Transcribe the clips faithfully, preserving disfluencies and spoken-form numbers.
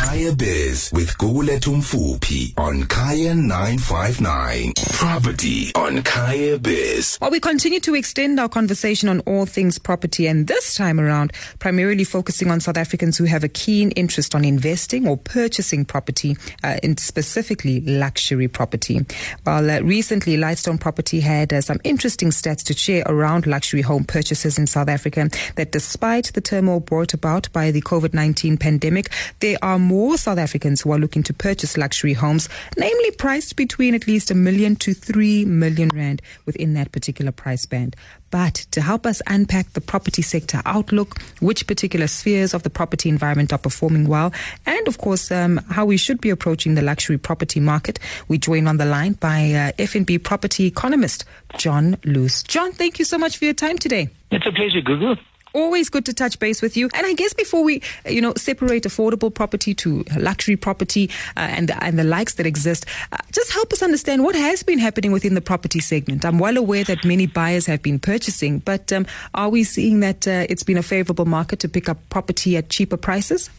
Kaya Biz with Gugulethu Mfuphi on Kaya nine five nine. Property on Kaya Biz. Well, we continue to extend our conversation on all things property, and this time around, primarily focusing on South Africans who have a keen interest on investing or purchasing property, uh, in specifically luxury property. Well, uh, recently, Lightstone Property had uh, some interesting stats to share around luxury home purchases in South Africa, that despite the turmoil brought about by the COVID nineteen pandemic, there are more South Africans who are looking to purchase luxury homes, namely priced between at least a million to three million rand within that particular price band. But to help us unpack the property sector outlook, which particular spheres of the property environment are performing well, and of course, um, how we should be approaching the luxury property market, we join on the line by uh, F N B property economist, John Loose. John, thank you so much for your time today. It's a pleasure, Gugu. Always good to touch base with you. And I guess before we, you know, separate affordable property to luxury property uh, and, and the likes that exist, uh, just help us understand what has been happening within the property segment. I'm well aware that many buyers have been purchasing, but um, are we seeing that uh, it's been a favorable market to pick up property at cheaper prices?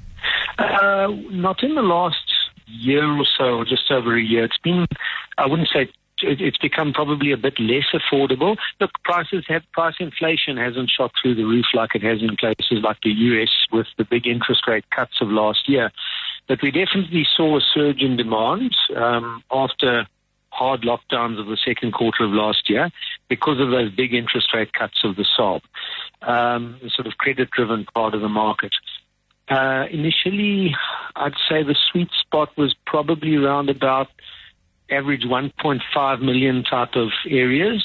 Uh, not in the last year or so, or just over a year. It's been, I wouldn't say it's become probably a bit less affordable. Look, prices have, price inflation hasn't shot through the roof like it has in places like the U S with the big interest rate cuts of last year. But we definitely saw a surge in demand um, after hard lockdowns of the second quarter of last year because of those big interest rate cuts of the S A R B, um, the sort of credit-driven part of the market. Uh, initially, I'd say the sweet spot was probably around about average one point five million type of areas,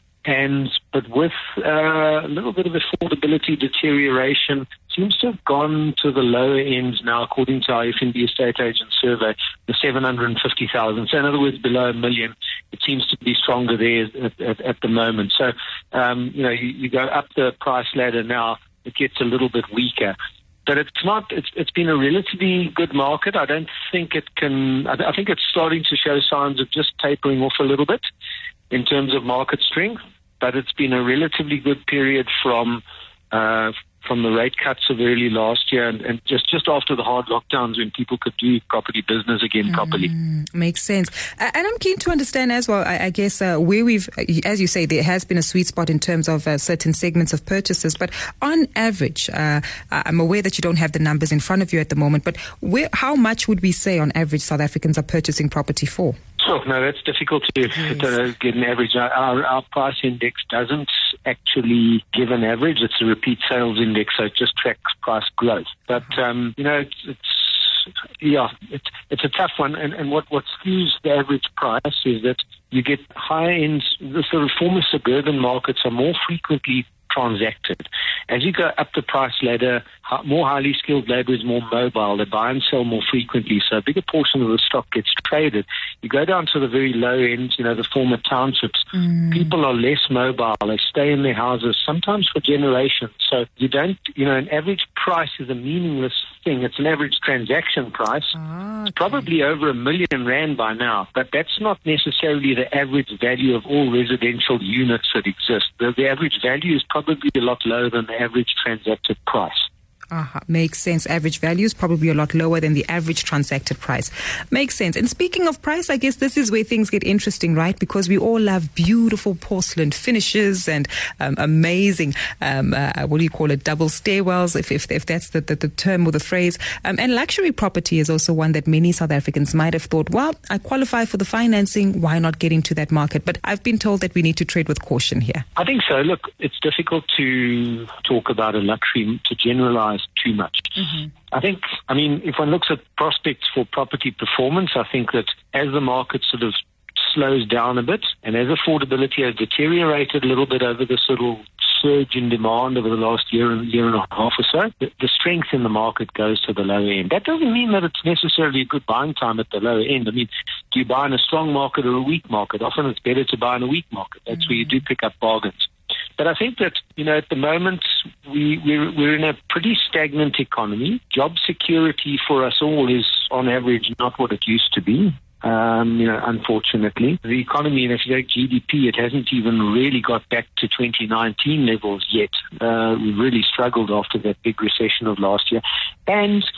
and but with uh, a little bit of affordability deterioration, seems to have gone to the lower ends now, according to our F N B estate agent survey, the seven hundred fifty thousand. So in other words, below a million, it seems to be stronger there at, at, at the moment. So, um, you know, you, you go up the price ladder now, it gets a little bit weaker. But it's not, it's, it's been a relatively good market. I don't think it can, I, I think it's starting to show signs of just tapering off a little bit in terms of market strength, but it's been a relatively good period from, uh, from the rate cuts of early last year and, and just, just after the hard lockdowns when people could do property business again mm, properly. Makes sense. Uh, and I'm keen to understand as well, I, I guess, uh, where we've, as you say, there has been a sweet spot in terms of uh, certain segments of purchases, but on average, uh, I'm aware that you don't have the numbers in front of you at the moment, but where, how much would we say on average South Africans are purchasing property for? Oh, no, that's difficult to, yes. to get an average. Our, our price index doesn't actually give an average. It's a repeat sales index, so it just tracks price growth. But, um, you know, it's, it's yeah, it's, it's a tough one. And, and what, what skews the average price is that you get higher ends, the sort of former suburban markets are more frequently transacted. As you go up the price ladder, more highly skilled labor is more mobile. They buy and sell more frequently, so a bigger portion of the stock gets traded. You go down to the very low end, you know, the former townships. Mm. People are less mobile. They stay in their houses, sometimes for generations. So you don't, you know, an average price is a meaningless thing. It's an average transaction price. Oh, okay. It's probably over a million rand by now, but that's not necessarily the average value of all residential units that exist. The, the average value is probably a lot lower than the average transacted price. Uh-huh. Makes sense. Average value is probably a lot lower than the average transacted price. Makes sense. And speaking of price, I guess this is where things get interesting, right? Because we all love beautiful porcelain finishes and um, amazing, um, uh, what do you call it, double stairwells, if if, if that's the, the, the term or the phrase. Um, and luxury property is also one that many South Africans might have thought, well, I qualify for the financing, why not get into that market? But I've been told that we need to trade with caution here. I think so. Look, it's difficult to talk about a luxury, to generalize too much. Mm-hmm. I think, I mean, if one looks at prospects for property performance, I think that as the market sort of slows down a bit and as affordability has deteriorated a little bit over this little surge in demand over the last year and year and a half or so, the, the strength in the market goes to the lower end. That doesn't mean that it's necessarily a good buying time at the lower end. I mean, do you buy in a strong market or a weak market? Often it's better to buy in a weak market. That's mm-hmm. where you do pick up bargains. But I think that, you know, at the moment, we, we're, we're in a pretty stagnant economy. Job security for us all is, on average, not what it used to be. Um, you know, unfortunately, the economy, and if you take G D P, it hasn't even really got back to twenty nineteen levels yet. Uh, we really struggled after that big recession of last year. And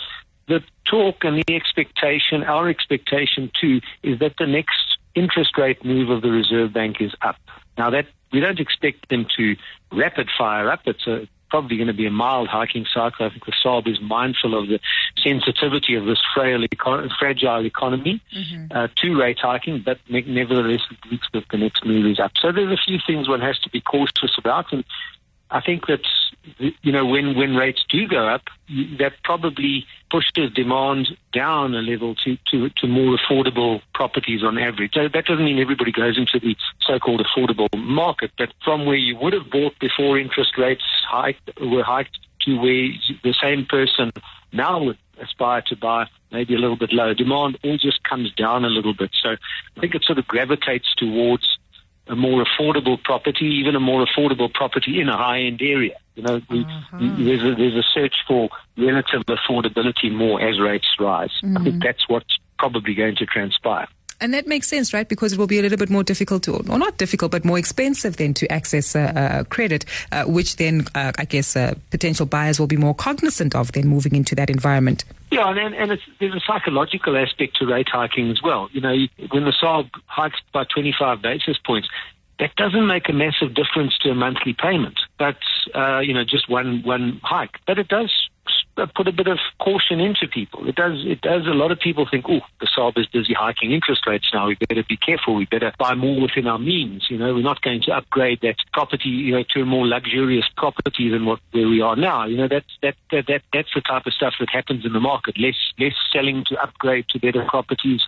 the talk and the expectation, our expectation too, is that the next interest rate move of the Reserve Bank is up. Now that we don't expect them to rapid fire up. It's a, probably going to be a mild hiking cycle. I think the S A R B is mindful of the sensitivity of this frail, eco- fragile economy mm-hmm. uh, to rate hiking, but ne- nevertheless it looks that the next move is up. So there's a few things one has to be cautious about, and I think that, you know, when, when rates do go up, that probably pushes demand down a level to, to, to more affordable properties on average. So that doesn't mean everybody goes into the so-called affordable market, but from where you would have bought before interest rates hiked, were hiked to where the same person now would aspire to buy maybe a little bit lower. Demand all just comes down a little bit. So I think it sort of gravitates towards a more affordable property, even a more affordable property in a high-end area. You know, we, uh-huh. there's, a, there's a search for relative affordability more as rates rise. Mm-hmm. I think that's what's probably going to transpire. And that makes sense, right? Because it will be a little bit more difficult to, or not difficult, but more expensive then to access uh, uh, credit, uh, which then, uh, I guess, uh, potential buyers will be more cognizant of then moving into that environment. Yeah, and, and it's, there's a psychological aspect to rate hiking as well. You know, when the S A R B hikes by twenty-five basis points, that doesn't make a massive difference to a monthly payment, but, uh, you know, just one, one hike. But it does put a bit of caution into people. It does, it does, a lot of people think, oh, the S A R B is busy hiking interest rates now. We better be careful. We better buy more within our means. You know, we're not going to upgrade that property, you know, to a more luxurious property than what, where we are now. You know, that's, that, that, that, that's the type of stuff that happens in the market. Less, less selling to upgrade to better properties,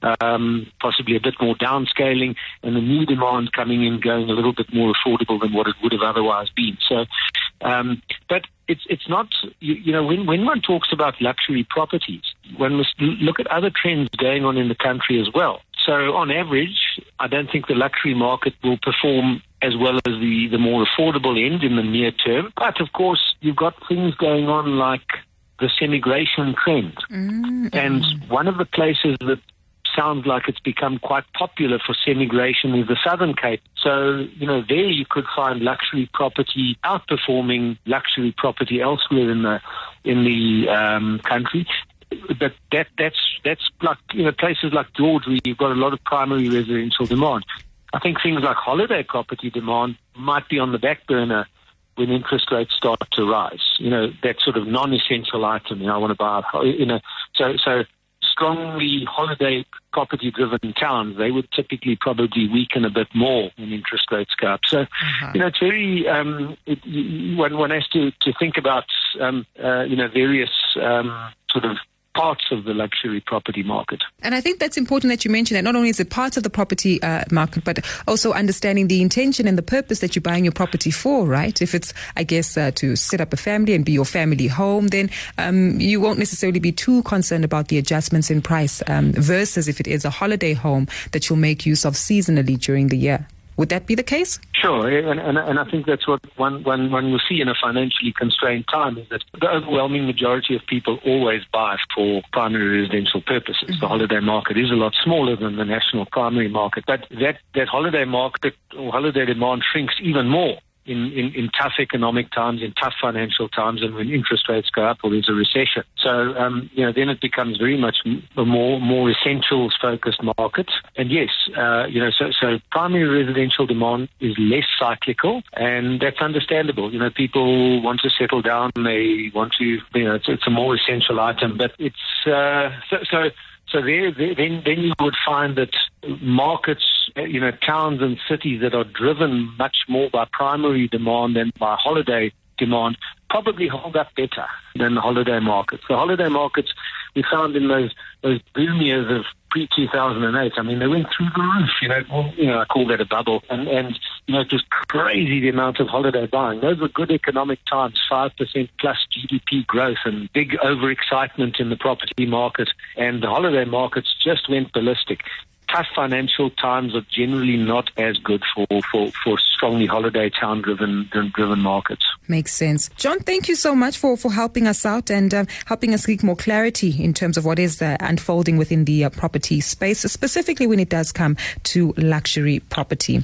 um, possibly a bit more downscaling, and the new demand coming in going a little bit more affordable than what it would have otherwise been. So, um, but it's it's not, you, you know, when, when one talks about luxury properties, one must look at other trends going on in the country as well. So on average, I don't think the luxury market will perform as well as the, the more affordable end in the near term. But of course, you've got things going on like the semigration trend. Mm-hmm. And one of the places that sounds like it's become quite popular for semigration is the Southern Cape. So, you know, there you could find luxury property outperforming luxury property elsewhere in the in the um, country. But that that's that's like, you know, places like George where you've got a lot of primary residential demand. I think things like holiday property demand might be on the back burner when interest rates start to rise. You know, that sort of non-essential item. You know, I want to buy. You know, so so. Strongly holiday property-driven towns, they would typically probably weaken a bit more when interest rates go up. So, uh-huh. you know, it's very, um, it, one, one has to, to think about, um, uh, you know, various um, sort of parts of the luxury property market. And I think that's important that you mention that not only is it part of the property uh, market, but also understanding the intention and the purpose that you're buying your property for, right? If it's, I guess, uh, to set up a family and be your family home, then um, you won't necessarily be too concerned about the adjustments in price um, versus if it is a holiday home that you'll make use of seasonally during the year. Would that be the case? Sure, and, and, and I think that's what one, one, one will see in a financially constrained time, is that the overwhelming majority of people always buy for primary residential purposes. Mm-hmm. The holiday market is a lot smaller than the national primary market, but that, that holiday market or holiday demand shrinks even more in, in, in tough economic times, in tough financial times, and when interest rates go up or there's a recession. So, um, you know, then it becomes very much a more more essentials-focused market. And yes, uh, you know, so, so primary residential demand is less cyclical, and that's understandable. You know, people want to settle down, they want to, you know, it's, it's a more essential item, but it's, uh, so, so, so there, there, then, then you would find that markets, you know, towns and cities that are driven much more by primary demand than by holiday demand probably hold up better than the holiday markets. The holiday markets we found in those those boom years of pre two thousand eight, I mean, they went through the roof. You know, well, you know, I call that a bubble. And, and you know, just crazy the amount of holiday buying. Those were good economic times, five percent plus G D P growth and big overexcitement in the property market. And the holiday markets just went ballistic. Tough financial times are generally not as good for, for, for strongly holiday town driven driven markets. Makes sense. John, thank you so much for, for helping us out and uh, helping us get more clarity in terms of what is uh, unfolding within the uh, property space, specifically when it does come to luxury property.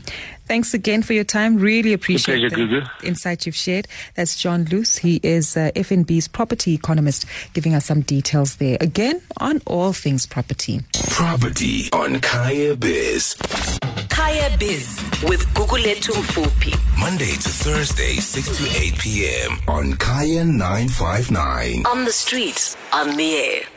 Thanks again for your time. Really appreciate pleasure, the Gugu. insight you've shared. That's John Loos. He is uh, F N B's property economist, giving us some details there. Again, on all things property. Property on Kaya Biz. Kaya Biz with Gugulethu Mfuphi. Monday to Thursday, six to eight p.m. on Kaya nine five nine. On the street, on the air.